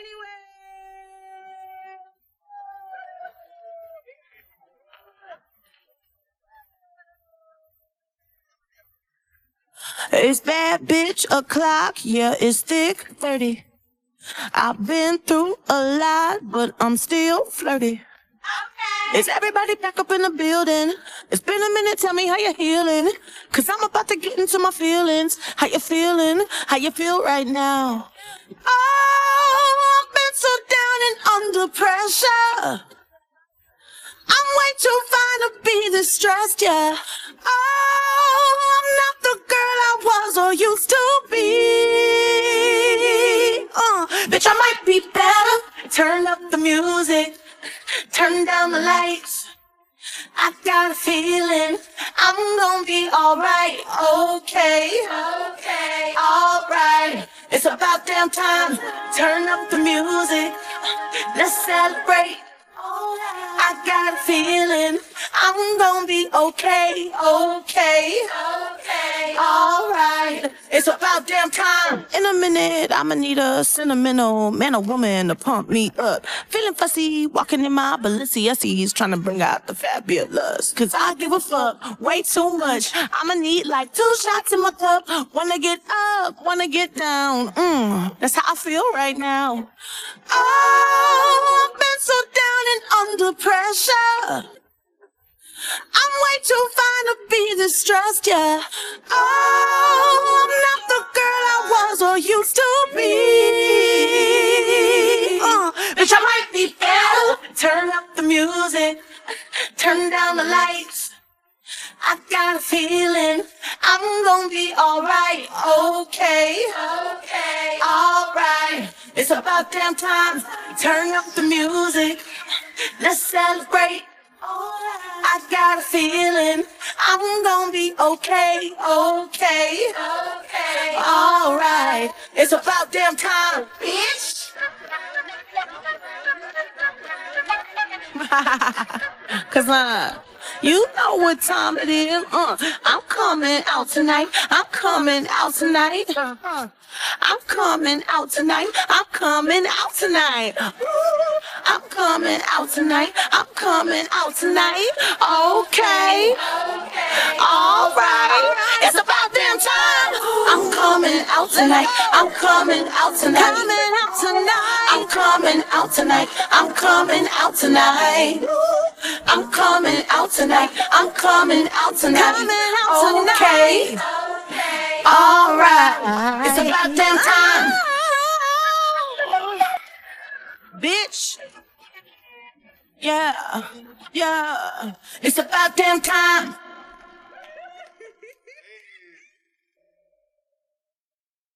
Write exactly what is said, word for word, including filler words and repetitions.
It's bad bitch o'clock, yeah, it's thick thirty. I've been through a lot, but I'm still flirty. Okay. Is everybody back up in the building? It's been a minute, tell me how you're healing. Cause I'm about to get into my feelings. How you feeling? How you feel right now? Oh, I've been so down and under pressure. I'm way too fine to be distressed, yeah. Oh, I'm not the girl I was or used to be. Uh, bitch, I might be better. Turn up the music, turn down the lights. I got a feeling I'm gonna be alright. Okay, okay, alright. It's about damn time. Turn up the music, let's celebrate. I got a feeling I'm gonna be okay, okay, okay, alright. It's about damn time. In a minute, I'ma need a sentimental man or woman to pump me up. Feeling fussy, walking in my Balenciennes, trying to bring out the fabulous. Cause I give a fuck way too much. I'ma need like two shots in my cup. Wanna get up, wanna get down. Mm, that's how I feel right now. Oh, I've been so down and under pressure. I'm way too fine to be distressed, yeah. Oh, I'm not the girl I was or used to be. Uh, bitch, I might be better. Turn up the music, turn down the lights. I got a feeling I'm gonna be alright. Okay, okay, alright. It's about damn time. Turn up the music, let's celebrate. I got a feeling I'm gonna be okay, okay, okay, alright. It's about damn time, bitch. Cause uh, you know what time it is. Uh, I'm coming out tonight. I'm coming out tonight. Uh-huh. I'm coming out tonight. I'm coming out tonight. Ooh, I'm coming out tonight. I'm coming out tonight. Okay. Okay. All right. It's about damn time. I'm coming out tonight. I'm coming out tonight. Coming out tonight. I'm coming out tonight. I'm coming out tonight. Ooh, I'm coming out tonight. I'm coming out tonight. Coming out tonight. Okay. Alright, it's about damn time. Bitch. Yeah, yeah, it's about damn time.